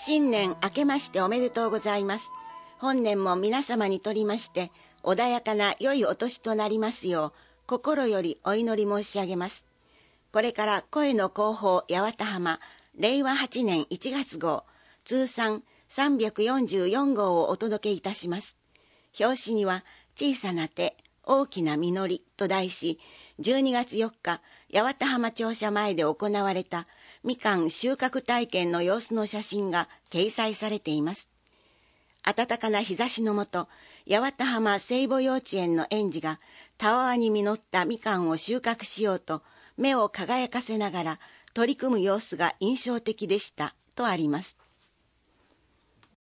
新年明けましておめでとうございます。本年も皆様にとりまして穏やかな良いお年となりますよう心よりお祈り申し上げます。これから声の広報八幡浜令和8年1月号通算344号をお届けいたします。表紙には小さな手大きな実りと題し、12月4日八幡浜庁舎前で行われたみかん収穫体験の様子の写真が掲載されています。暖かな日差しのもと、八幡浜聖母幼稚園の園児がたわわに実ったみかんを収穫しようと目を輝かせながら取り組む様子が印象的でしたとあります。